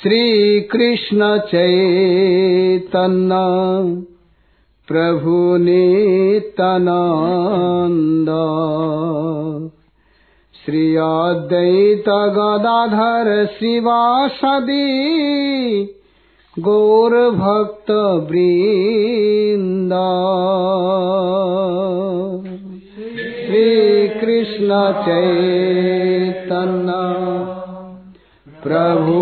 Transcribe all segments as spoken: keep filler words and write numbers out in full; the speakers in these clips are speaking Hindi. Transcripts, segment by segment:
श्री कृष्ण चैतन्य प्रभु नित्यानंद श्री अद्वैत गदाधर शिवासादि गौर भक्त वृंद। श्री कृष्ण चैतन्य प्रभु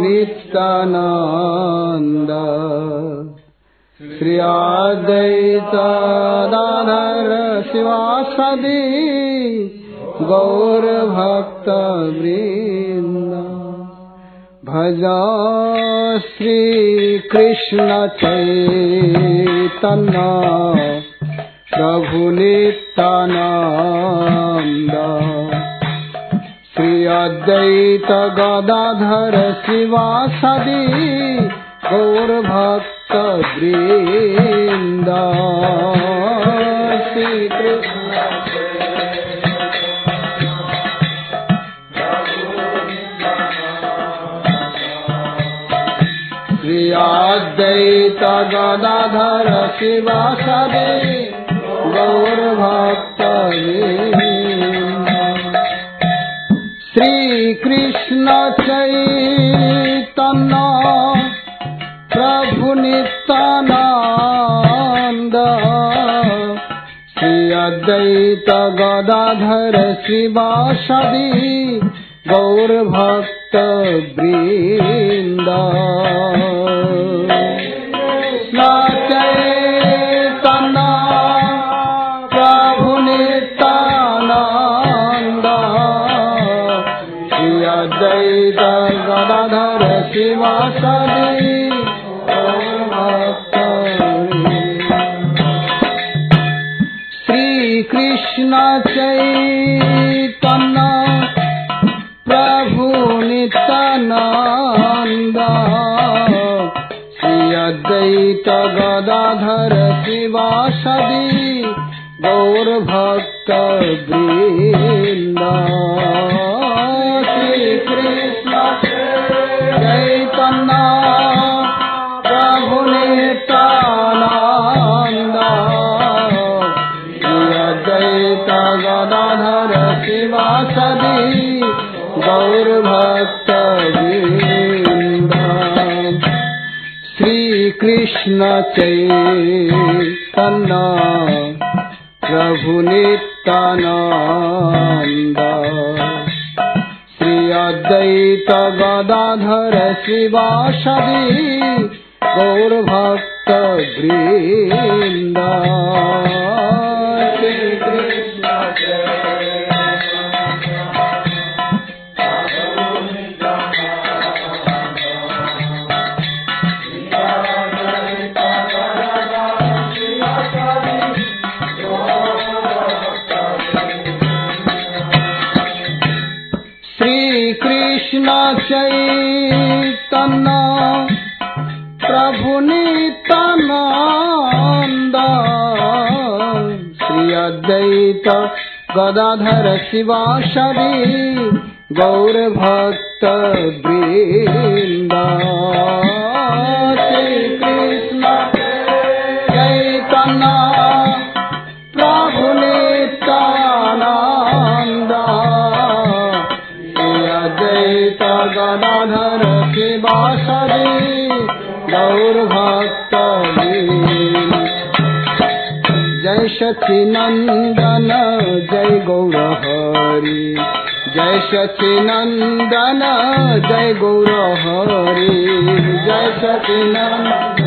नित्यानंद श्री अद्वैत गदाधर शिवासादि गौर भक्त वृंद। भजा श्री कृष्ण चैतन्य प्रभु नित्यानंद श्री अद्वैत गदाधर शिवासादि गौर भक्त वृंद। श्री कृष्ण श्री अद्वैत गदाधर शिवासादि गौर भक्त वृंद। श्री कृष्ण चैतन्य प्रभु नित्यानंद श्री अद्वैत गदाधर शिवासादि गौर भक्त वृंद। चैतन्य प्रभु नित्यानंद श्री अद्वैत गदाधर शिवासादि गौर भक्त वृंद। श्री कृष्ण चैतन्य प्रभु नित्यानंद श्री अद्वैत गदाधर शिवासादि गौर भक्त वृंद। श्री कृष्ण चैतन्य प्रभु नित्यानंद श्री अद्वैत गदाधर शिवासादि गौर भक्त वृंद। श्री कृष्ण चैतन्य प्रभु नित्यानंद श्री अद्वैत गदाधर शिवासादि गौर भक्त वृंद। श्री कृष्ण कृष्ण चैतन्य प्रभु नित्यानंद श्री अद्वैत गदाधर शिवासादि गौर भक्त वृंद। श्री कृष्ण चैतन्य प्रभु नित्यानंद अद्वैत गदाधर शिवासादि गौर भक्त वृंद। जय सच्चिनंदन जय गौर हरि जय सच्चिनंदन जय गौर हरि जय सच्चिनंदन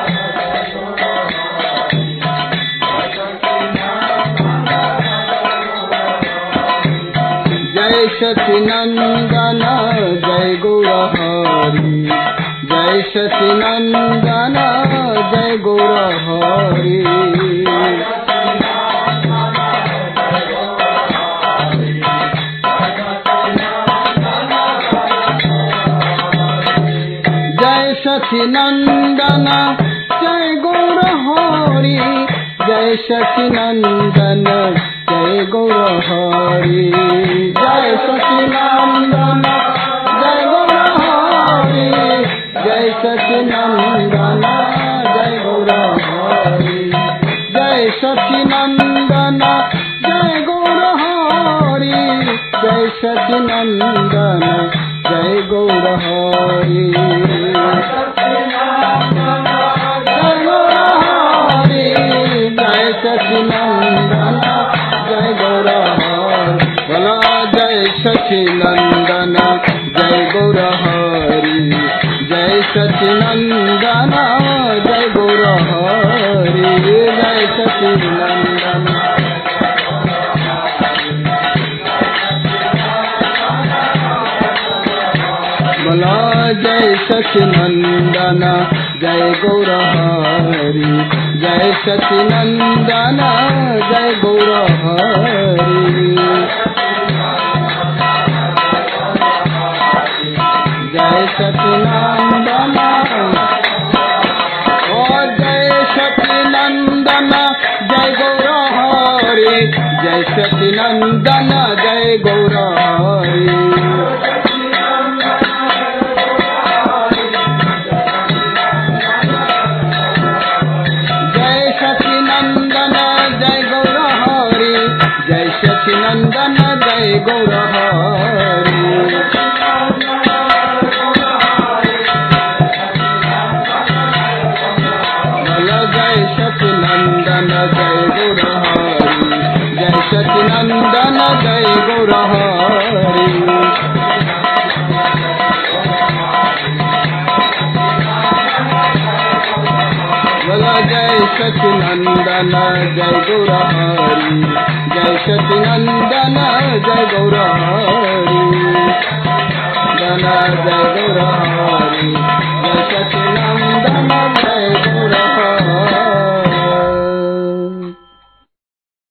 जय सच्चिनंदन जय गौर हरि जय सच्चिनंदन जय गौर हरि जय सच्चिनंदन जय गौर हरि जय सच्चिनंदन जय गौर हरि जय सच्चिनंदन जय गौर हरि गौर हरि जय सचिनंदन जय गौर हरि बोला जय सचिनंदन जय गौर हरि जय सचिनंदन जय गौर हरि जय सचिनंदन बोला जय सचिनंदन जय गौर हरि जय सचिनंदन जय गौर हरि जय सचिनंदन ओ जय सचिनंदन जय गौर हरि जय सचिनंदन जय गौर हरि सचिनंदन जय गौर हरि बोलो जय सचिनंदन जय गौर हरि जय सचिनंदन जय गौर हरि बोलो जय सचिनंदन जय गौर हरि जय सचिनंदन जय गौर हरि जय गौर